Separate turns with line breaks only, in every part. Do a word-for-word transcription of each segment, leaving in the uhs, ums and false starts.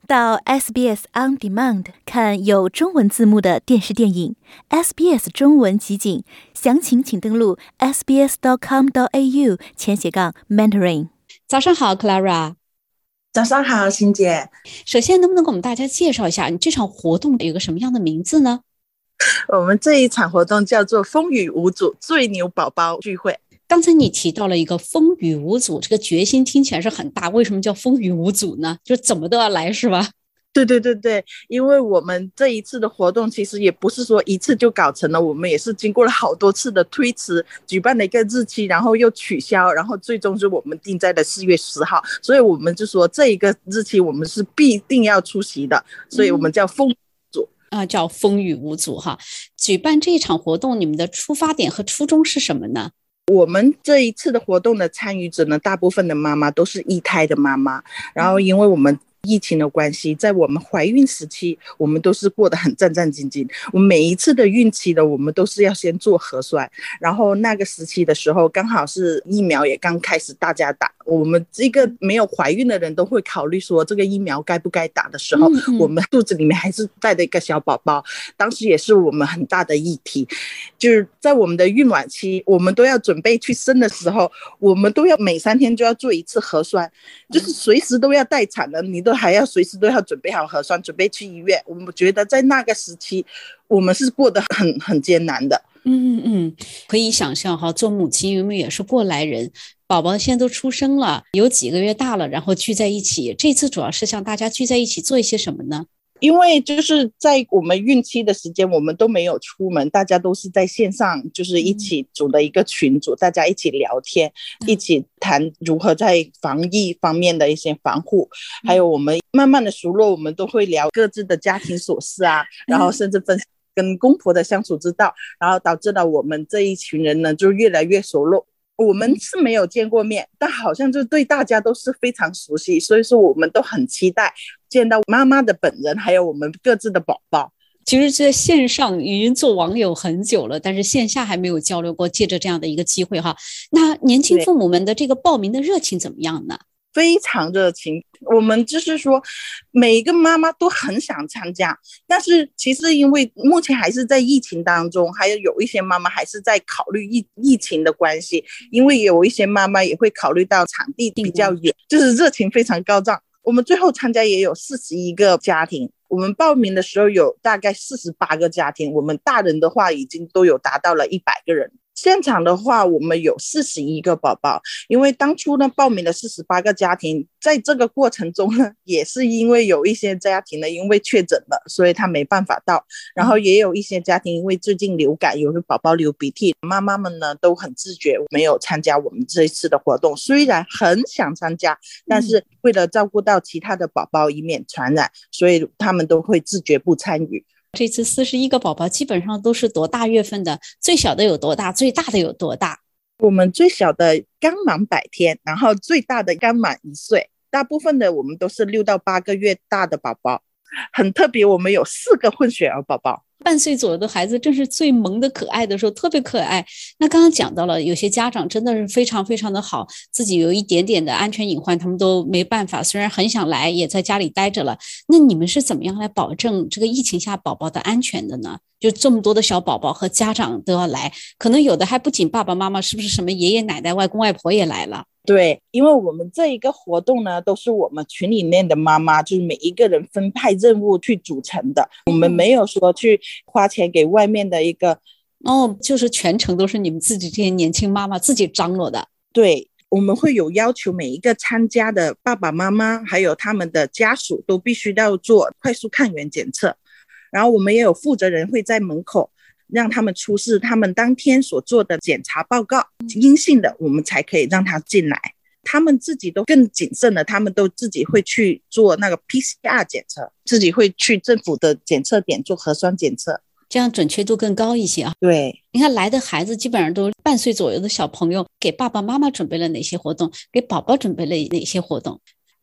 到 S B S On Demand 看有中文字幕的电视电影 S B S 中文集锦，详情请登录 s b s dot com dot a u 前斜杠 mentoring。
早上好 Clara。
早上好欣姐。
首先能不能给我们大家介绍一下你这场活动有个什么样的名字呢？
我们这一场活动叫做风雨无阻最牛宝宝聚会。
刚才你提到了一个风雨无阻，这个决心听起来是很大，为什么叫风雨无阻呢？就怎么都要来是吧？
对对对对，因为我们这一次的活动其实也不是说一次就搞成了，我们也是经过了好多次的推迟，举办了一个日期，然后又取消，然后最终是我们定在了四月十号，所以我们就说这一个日期我们是必定要出席的，所以我们叫风雨无阻、
嗯啊，叫风雨无阻哈。举办这一场活动，你们的出发点和初衷是什么呢？
我们这一次的活动的参与者呢，大部分的妈妈都是一胎的妈妈，然后因为我们疫情的关系，在我们怀孕时期我们都是过得很战战兢兢，我们每一次的孕期的我们都是要先做核酸，然后那个时期的时候刚好是疫苗也刚开始大家打，我们这个没有怀孕的人都会考虑说这个疫苗该不该打的时候，嗯嗯我们肚子里面还是带着一个小宝宝，当时也是我们很大的议题，就是在我们的孕晚期我们都要准备去生的时候，我们都要每三天就要做一次核酸，就是随时都要待产了，你都还要随时都要准备好核酸，准备去医院。我们觉得在那个时期我们是过得很很艰难的。
嗯嗯，可以想象哈，做母亲因为也是过来人，宝宝现在都出生了，有几个月大了，然后聚在一起，这次主要是向大家聚在一起做一些什么呢？
因为就是在我们孕期的时间我们都没有出门，大家都是在线上就是一起组的一个群组、嗯、大家一起聊天、嗯、一起谈如何在防疫方面的一些防护、嗯、还有我们慢慢的熟络，我们都会聊各自的家庭琐事啊、嗯、然后甚至分享跟公婆的相处之道，然后导致了我们这一群人呢就越来越熟络。我们是没有见过面，但好像就对大家都是非常熟悉，所以说我们都很期待见到妈妈的本人，还有我们各自的宝宝。
其实在线上已经做网友很久了，但是线下还没有交流过，借着这样的一个机会哈。那年轻父母们的这个报名的热情怎么样呢？
非常热情，我们就是说每一个妈妈都很想参加，但是其实因为目前还是在疫情当中，还有有一些妈妈还是在考虑 疫, 疫情的关系，因为有一些妈妈也会考虑到场地比较远，就是热情非常高涨。我们最后参加也有四十一个家庭，我们报名的时候有大概四十八个家庭，我们大人的话已经都有达到了一百个人。现场的话我们有四十一个宝宝，因为当初呢报名的四十八个家庭，在这个过程中呢也是因为有一些家庭呢因为确诊了，所以他没办法到，然后也有一些家庭因为最近流感，有的宝宝流鼻涕，妈妈们呢都很自觉没有参加我们这一次的活动，虽然很想参加，但是为了照顾到其他的宝宝以免传染，所以他们都会自觉不参与。
这次四十一个宝宝基本上都是多大月份的？最小的有多大？最大的有多大？
我们最小的刚满百天，然后最大的刚满一岁，大部分的我们都是六到八个月大的宝宝。很特别，我们有四个混血儿宝宝。
半岁左右的孩子正是最萌的可爱的时候，特别可爱。那刚刚讲到了有些家长真的是非常非常的好，自己有一点点的安全隐患他们都没办法，虽然很想来也在家里待着了。那你们是怎么样来保证这个疫情下宝宝的安全的呢？就这么多的小宝宝和家长都要来，可能有的还不仅爸爸妈妈，是不是什么爷爷奶奶外公外婆也来了？
对，因为我们这一个活动呢都是我们群里面的妈妈就是每一个人分派任务去组成的，我们没有说去花钱给外面的一个
哦，就是全程都是你们自己这些年轻妈妈自己张罗的。
对，我们会有要求每一个参加的爸爸妈妈还有他们的家属都必须要做快速抗原检测，然后我们也有负责人会在门口让他们出示他们当天所做的检查报告，阴性的我们才可以让他进来。他们自己都更谨慎了，他们都自己会去做那个 P C R 检测，自己会去政府的检测点做核酸检测，
这样准确度更高一些啊。
对，
你看来的孩子基本上都是半岁左右的小朋友，给爸爸妈妈准备了哪些活动，给宝宝准备了哪些活动？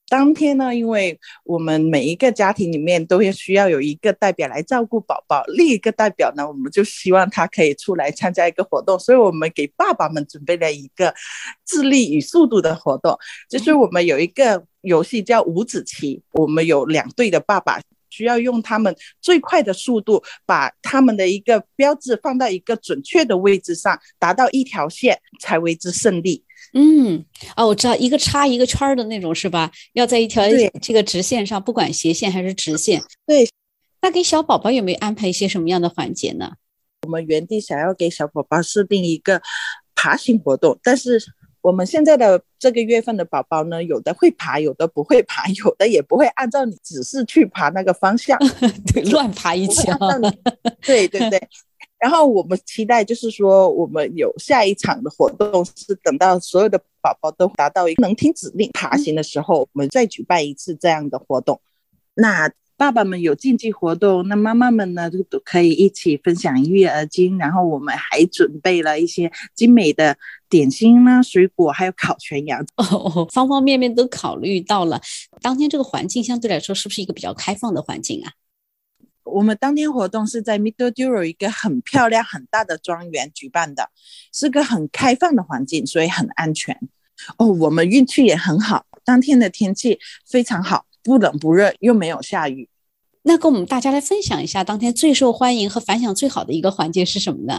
当天呢，因为我们每一个家庭里面都需要有一个代表来照顾宝宝，另一个代表呢，我们就希望他可以出来参加一个活动，所以我们给爸爸们准备了一个智力与速度的活动，就是我们有一个游戏叫五子棋，我们有两队的爸爸需要用他们最快的速度把他们的一个标志放到一个准确的位置上，达到一条线才为之胜利。
嗯，啊，我知道，一个叉一个圈的那种是吧？要在一条这个直线上，不管斜线还是直线。
对。
那给小宝宝有没有安排一些什么样的环节呢？
我们原地想要给小宝宝设定一个爬行活动，但是我们现在的这个月份的宝宝呢，有的会爬，有的不会爬，有的也不会按照你指示去爬那个方向，
对，乱爬一气。
对对对。然后我们期待就是说，我们有下一场的活动是等到所有的宝宝都达到一个能听指令爬行的时候，我们再举办一次这样的活动。那爸爸们有竞技活动，那妈妈们呢都可以一起分享育儿经，然后我们还准备了一些精美的点心啦、水果，还有烤全羊。
哦，方方面面都考虑到了。当天这个环境相对来说是不是一个比较开放的环境啊？
我们当天活动是在 Middle Duro 一个很漂亮很大的庄园举办的，是个很开放的环境，所以很安全。哦，我们运气也很好，当天的天气非常好，不冷不热，又没有下雨。
那跟我们大家来分享一下，当天最受欢迎和反响最好的一个环节是什么呢？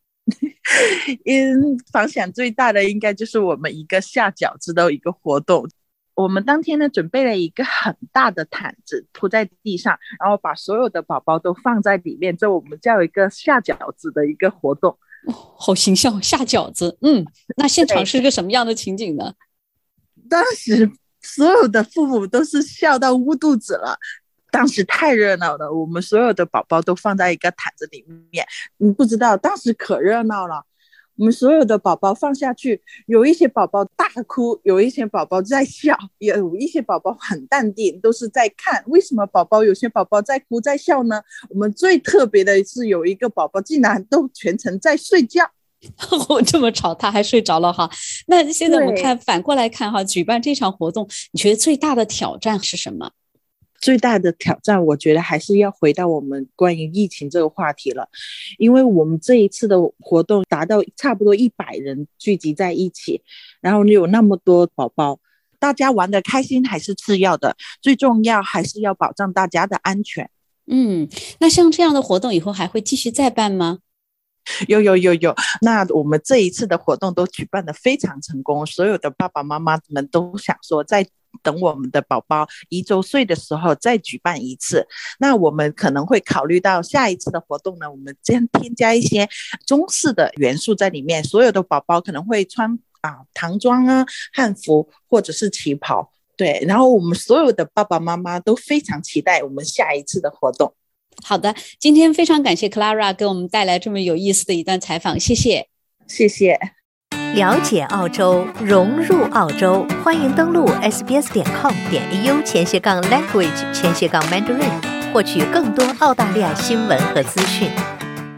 嗯，反响最大的应该就是我们一个下饺子的一个活动。我们当天呢准备了一个很大的毯子铺在地上，然后把所有的宝宝都放在里面，这我们叫一个下饺子的一个活动。
哦，好形象，下饺子。嗯，那现场是个什么样的情景呢？
当时所有的父母都是笑到捂肚子了，当时太热闹了，我们所有的宝宝都放在一个毯子里面，你不知道当时可热闹了。我们所有的宝宝放下去，有一些宝宝大哭，有一些宝宝在笑，有一些宝宝很淡定，都是在看。为什么宝宝有些宝宝在哭在笑呢？我们最特别的是有一个宝宝竟然都全程在睡觉。
我这么吵他还睡着了哈。那现在我们看反过来看哈，举办这场活动你觉得最大的挑战是什么？
最大的挑战我觉得还是要回到我们关于疫情这个话题了，因为我们这一次的活动达到差不多一百人聚集在一起，然后有那么多宝宝，大家玩得开心还是次要的，最重要还是要保障大家的安全。
嗯，那像这样的活动以后还会继续再办吗？
有有有有，那我们这一次的活动都举办得非常成功，所有的爸爸妈妈们都想说在等我们的宝宝一周岁的时候再举办一次。那我们可能会考虑到下一次的活动呢，我们将添加一些中式的元素在里面，所有的宝宝可能会穿啊唐装啊、汉服或者是旗袍，对，然后我们所有的爸爸妈妈都非常期待我们下一次的活动。
好的，今天非常感谢 Clara 给我们带来这么有意思的一段采访，谢谢。
谢谢。
了解澳洲，融入澳洲，欢迎登录 s b s 点 com 点 a u 前斜杠 language 前斜杠 mandarin， 获取更多澳大利亚新闻和资讯。